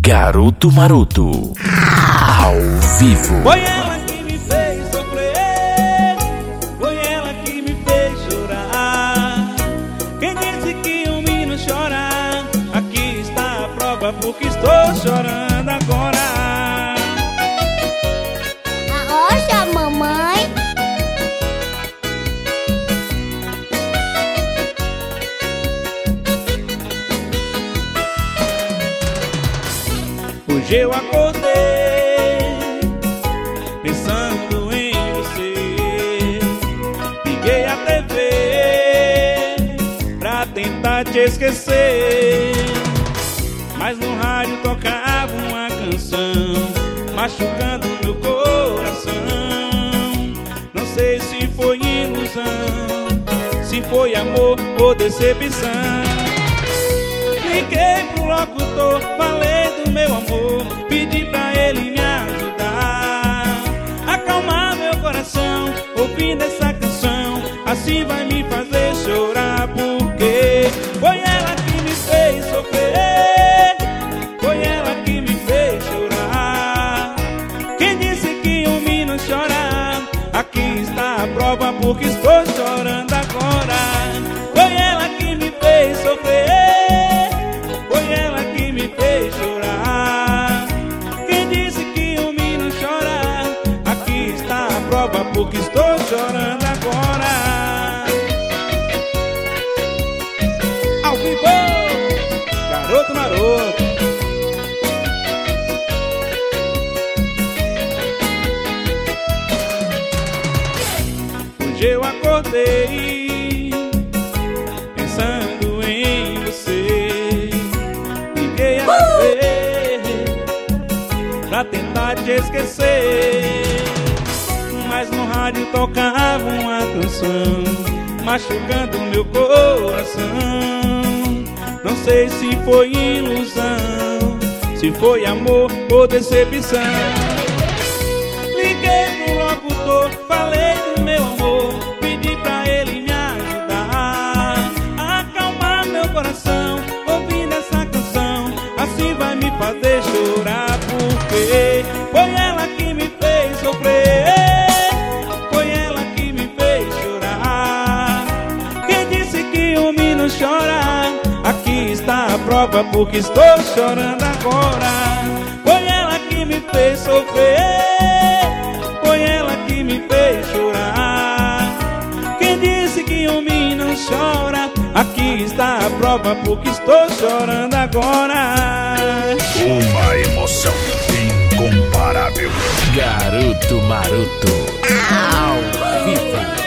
Garoto Maroto, ao vivo. Foi ela que me fez sofrer, foi ela que me fez chorar. Quem disse que um menino chora? Aqui está a prova porque estou chorando agora. Arrocha, mamãe. Hoje eu acordei pensando em você. Liguei a TV pra tentar te esquecer, mas no rádio tocava uma canção machucando meu coração. Não sei se foi ilusão, se foi amor ou decepção. Liguei pro locutor, falei do meu amor, pedi pra ele me ajudar, acalmar meu coração, ouvindo essa canção, assim vai me fazer chorar. Porque foi ela que me fez sofrer, foi ela que me fez chorar. Quem disse que um menino chora? Aqui está a prova porque estou chorando agora. Foi ela que me fez sofrer, foi ela que me fez chorar. Quem disse que um menino chora? Aqui está a prova porque estou chorando agora. Ao vivo, Garoto Maroto. Hoje eu acordei pensando em você. Liguei a TV pra tentar te esquecer, mas no rádio tocava uma canção machucando meu coração. Não sei se foi ilusão, se foi amor ou decepção. Liguei pro locutor, falei do meu amor, pedi pra ele me ajudar, acalmar meu coração, ouvindo essa canção, assim vai me fazer chorar. Porque foi ela que me fez sofrer, foi ela que me fez chorar. Quem disse que um menino chora? Aqui está a prova porque estou chorando agora. Foi ela que me fez sofrer, foi ela que me fez chorar. Quem disse que um menino chora? Aqui está a prova porque estou chorando agora. Uma emoção incomparável. Garoto Maroto, ao vivo.